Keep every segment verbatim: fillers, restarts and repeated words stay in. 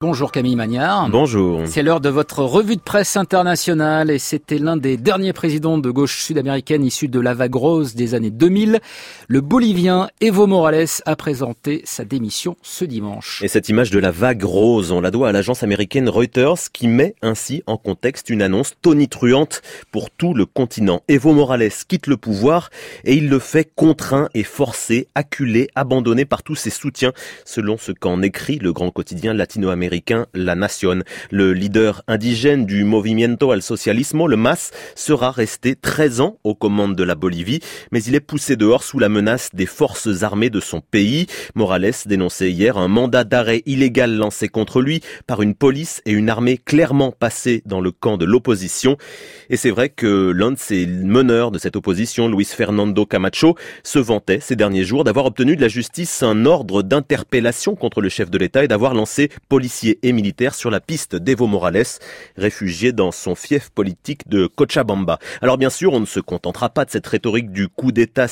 Bonjour Camille Magnard. Bonjour. C'est l'heure de votre revue de presse internationale et c'était l'un des derniers présidents de gauche sud-américaine issus de la vague rose des années deux mille. Le Bolivien Evo Morales a présenté sa démission ce dimanche. Et cette image de la vague rose, on la doit à l'agence américaine Reuters qui met ainsi en contexte une annonce tonitruante pour tout le continent. Evo Morales quitte le pouvoir et il le fait contraint et forcé, acculé, abandonné par tous ses soutiens, selon ce qu'en écrit le grand quotidien latino-américain La Nación. Le leader indigène du Movimiento al Socialismo, le M A S, sera resté treize ans aux commandes de la Bolivie, mais il est poussé dehors sous la menace des forces armées de son pays. Morales dénonçait hier un mandat d'arrêt illégal lancé contre lui par une police et une armée clairement passées dans le camp de l'opposition. Et c'est vrai que l'un de ses meneurs de cette opposition, Luis Fernando Camacho, se vantait ces derniers jours d'avoir obtenu de la justice un ordre d'interpellation contre le chef de l'État et d'avoir lancé policiers et militaires sur la piste d'Evo Morales, réfugié dans son fief politique de Cochabamba. Alors bien sûr, on ne se contentera pas de cette rhétorique du coup d'État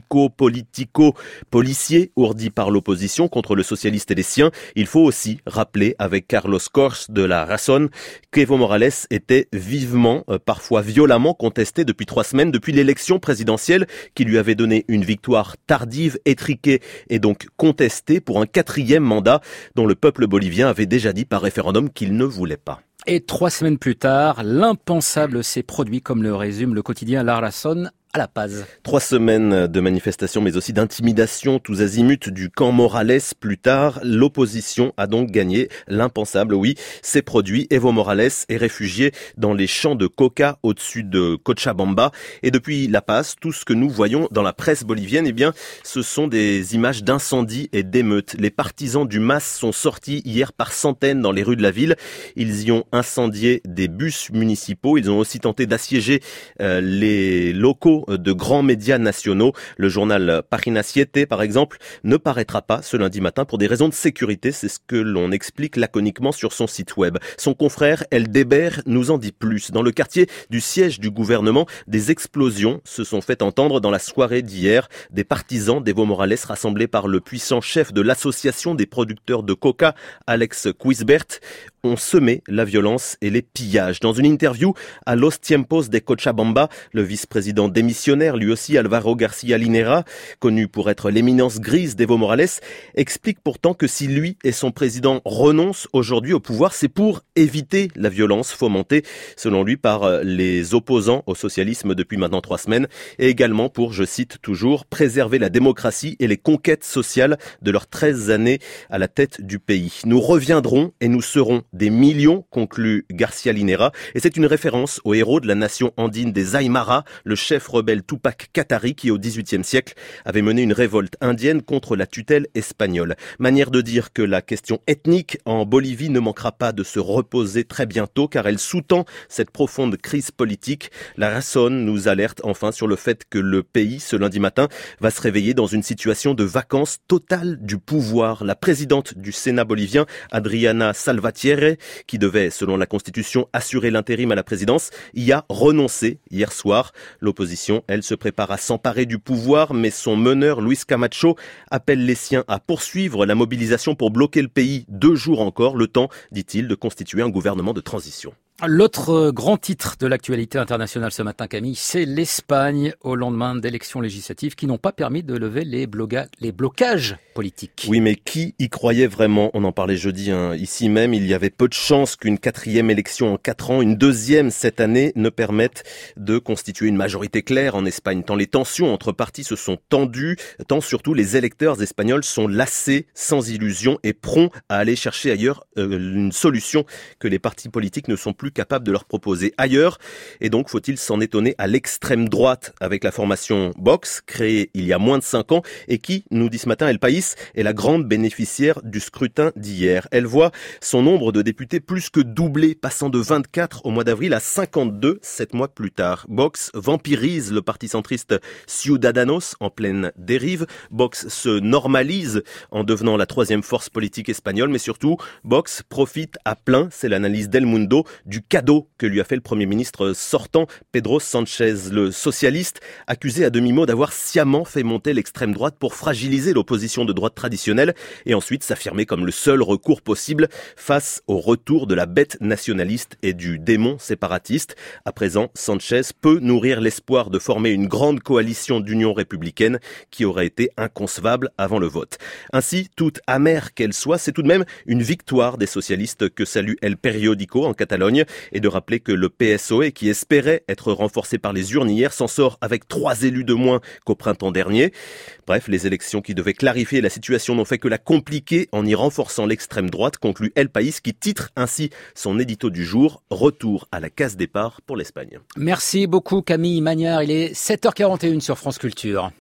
civico-politico-policier ourdi par l'opposition contre le socialiste et les siens. Il faut aussi rappeler avec Carlos Cors de La Razón qu'Evo Morales était vivement, euh, parfois violemment contesté depuis trois semaines, depuis l'élection présidentielle qui lui avait donné une victoire tardive, étriquée et donc contestée pour un quatrième mandat dont le peuple bolivien avait déjà dit par référendum qu'il ne voulait pas. Et trois semaines plus tard, l'impensable s'est produit, comme le résume le quotidien La Razón, à La Paz. Trois semaines de manifestations, mais aussi d'intimidation tous azimuts du camp Morales. Plus tard, l'opposition a donc gagné. L'impensable, oui, s'est produit. Evo Morales est réfugié dans les champs de coca au-dessus de Cochabamba. Et depuis La Paz, tout ce que nous voyons dans la presse bolivienne, eh bien, ce sont des images d'incendies et d'émeutes. Les partisans du M A S sont sortis hier par centaines dans les rues de la ville. Ils y ont incendié des bus municipaux. Ils ont aussi tenté d'assiéger euh, les locaux de grands médias nationaux. Le journal Página siete, par exemple, ne paraîtra pas ce lundi matin pour des raisons de sécurité. C'est ce que l'on explique laconiquement sur son site web. Son confrère El Deber nous en dit plus. Dans le quartier du siège du gouvernement, des explosions se sont fait entendre dans la soirée d'hier. Des partisans d'Evo Morales rassemblés par le puissant chef de l'association des producteurs de coca, Alex Quisbert, ont semé la violence et les pillages. Dans une interview à Los Tiempos de Cochabamba, le vice-président démissionnaire, lui aussi Alvaro García Linera, connu pour être l'éminence grise d'Evo Morales, explique pourtant que si lui et son président renoncent aujourd'hui au pouvoir, c'est pour éviter la violence fomentée, selon lui, par les opposants au socialisme depuis maintenant trois semaines, et également pour, je cite toujours, préserver la démocratie et les conquêtes sociales de leurs treize années à la tête du pays. Nous reviendrons et nous serons des millions, conclut García Linera, et c'est une référence au héros de la nation andine des Aymara, le chef rebelle Tupac Katari qui au dix-huitième siècle avait mené une révolte indienne contre la tutelle espagnole. Manière de dire que la question ethnique en Bolivie ne manquera pas de se reposer très bientôt car elle sous-tend cette profonde crise politique. La Razón nous alerte enfin sur le fait que le pays, ce lundi matin, va se réveiller dans une situation de vacance totale du pouvoir. La présidente du Sénat bolivien, Adriana Salvatierre, qui devait, selon la Constitution, assurer l'intérim à la présidence, y a renoncé hier soir. L'opposition, elle, se prépare à s'emparer du pouvoir, mais son meneur, Luis Camacho, appelle les siens à poursuivre la mobilisation pour bloquer le pays deux jours encore, le temps, dit-il, de constituer un gouvernement de transition. L'autre grand titre de l'actualité internationale ce matin, Camille, c'est l'Espagne au lendemain d'élections législatives qui n'ont pas permis de lever les, bloga- les blocages politiques. Oui, mais qui y croyait vraiment? On en parlait jeudi, hein. Ici même, il y avait peu de chances qu'une quatrième élection en quatre ans, une deuxième cette année, ne permette de constituer une majorité claire en Espagne. Tant les tensions entre partis se sont tendues, tant surtout les électeurs espagnols sont lassés, sans illusion et prompts à aller chercher ailleurs euh, une solution que les partis politiques ne sont plus capable de leur proposer ailleurs. Et donc, faut-il s'en étonner à l'extrême droite avec la formation Vox, créée il y a moins de cinq ans et qui, nous dit ce matin El País, est la grande bénéficiaire du scrutin d'hier. Elle voit son nombre de députés plus que doubler, passant de vingt-quatre au mois d'avril à cinquante-deux sept mois plus tard. Vox vampirise le parti centriste Ciudadanos en pleine dérive. Vox se normalise en devenant la troisième force politique espagnole, mais surtout, Vox profite à plein, c'est l'analyse d'El Mundo, du du cadeau que lui a fait le Premier ministre sortant, Pedro Sánchez, le socialiste, accusé à demi-mot d'avoir sciemment fait monter l'extrême droite pour fragiliser l'opposition de droite traditionnelle et ensuite s'affirmer comme le seul recours possible face au retour de la bête nationaliste et du démon séparatiste. À présent, Sánchez peut nourrir l'espoir de former une grande coalition d'union républicaine qui aurait été inconcevable avant le vote. Ainsi, toute amère qu'elle soit, c'est tout de même une victoire des socialistes que salue El Periódico en Catalogne et de rappeler que le P S O E, qui espérait être renforcé par les urnes hier, s'en sort avec trois élus de moins qu'au printemps dernier. Bref, les élections qui devaient clarifier la situation n'ont fait que la compliquer en y renforçant l'extrême droite, conclut El País, qui titre ainsi son édito du jour, retour à la case départ pour l'Espagne. Merci beaucoup Camille Magnard, il est sept heures quarante et une sur France Culture.